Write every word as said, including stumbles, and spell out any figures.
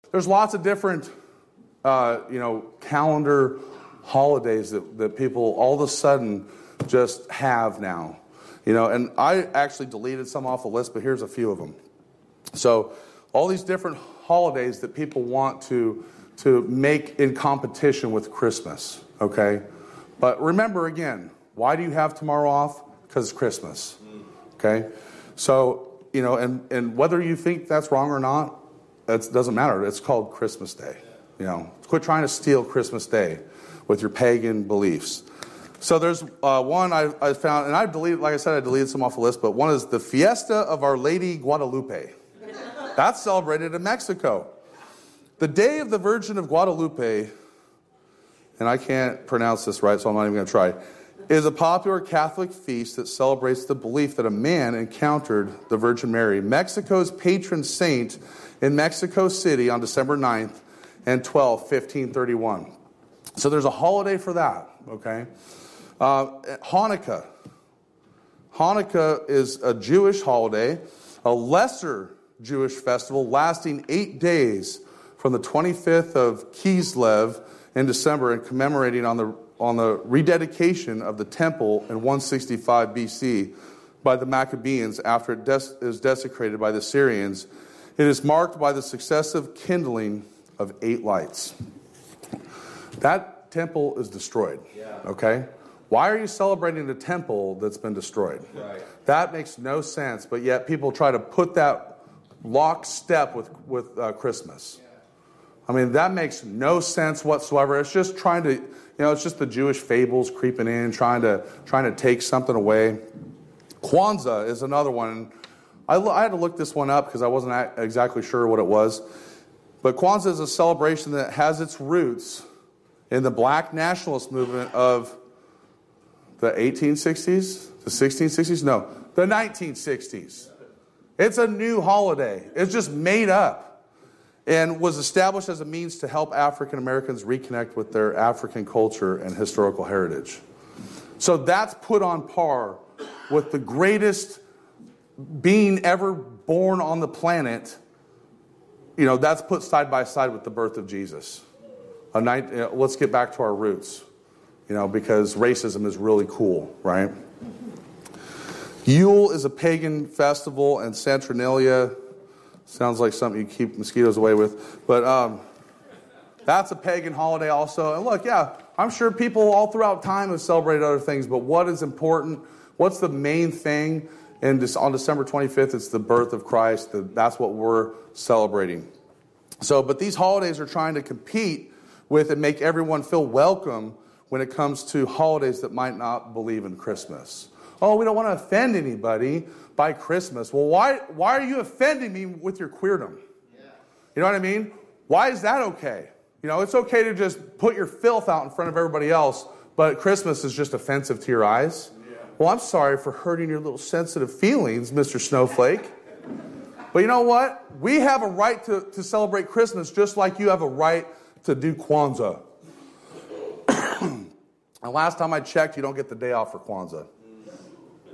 there's lots of different, uh, you know, calendar holidays that, that people all of a sudden just have now. You know, and I actually deleted some off the list, but here's a few of them. So all these different holidays that people want to, to make in competition with Christmas, okay? But remember again, why do you have tomorrow off? Because it's Christmas, okay? So, you know, and, and whether you think that's wrong or not, it doesn't matter. It's called Christmas Day. You know, quit trying to steal Christmas Day with your pagan beliefs. So there's uh, one I, I found, and I deleted, like I said, I deleted some off the list, but one is the Fiesta of Our Lady Guadalupe. That's celebrated in Mexico. The Day of the Virgin of Guadalupe, and I can't pronounce this right, so I'm not even going to try, is a popular Catholic feast that celebrates the belief that a man encountered the Virgin Mary, Mexico's patron saint, in Mexico City on December ninth and twelfth, fifteen thirty-one. So there's a holiday for that, okay? Uh, Hanukkah. Hanukkah is a Jewish holiday, a lesser Jewish festival lasting eight days from the twenty-fifth of Kislev in December and commemorating on the on the rededication of the temple in one sixty-five B C by the Maccabees after it des- is desecrated by the Syrians. It is marked by the successive kindling of eight lights. That temple is destroyed, yeah. Okay? Why are you celebrating the temple that's been destroyed? Right. That makes no sense, but yet people try to put that lockstep with, with uh, Christmas. Yeah. I mean, that makes no sense whatsoever. It's just trying to, you know, it's just the Jewish fables creeping in, trying to trying to take something away. Kwanzaa is another one. I, I had to look this one up because I wasn't exactly sure what it was. But Kwanzaa is a celebration that has its roots in the black nationalist movement of the eighteen sixties, the sixteen sixties? No, the nineteen sixties. It's a new holiday. It's just made up and was established as a means to help African Americans reconnect with their African culture and historical heritage. So that's put on par with the greatest being ever born on the planet. You know, that's put side by side with the birth of Jesus. A night, you know, let's get back to our roots, you know, because racism is really cool, right? Yule is a pagan festival, and Saturnalia sounds like something you keep mosquitoes away with. But um, that's a pagan holiday also. And look, yeah, I'm sure people all throughout time have celebrated other things, but what is important, what's the main thing? And on December twenty-fifth, it's the birth of Christ. That's what we're celebrating. So, but these holidays are trying to compete with and make everyone feel welcome when it comes to holidays that might not believe in Christmas. Oh, we don't want to offend anybody by Christmas. Well, why why are you offending me with your queerdom? Yeah. You know what I mean? Why is that okay? You know, it's okay to just put your filth out in front of everybody else, but Christmas is just offensive to your eyes. Well, I'm sorry for hurting your little sensitive feelings, Mister Snowflake. But you know what? We have a right to, to celebrate Christmas just like you have a right to do Kwanzaa. And last time I checked, you don't get the day off for Kwanzaa.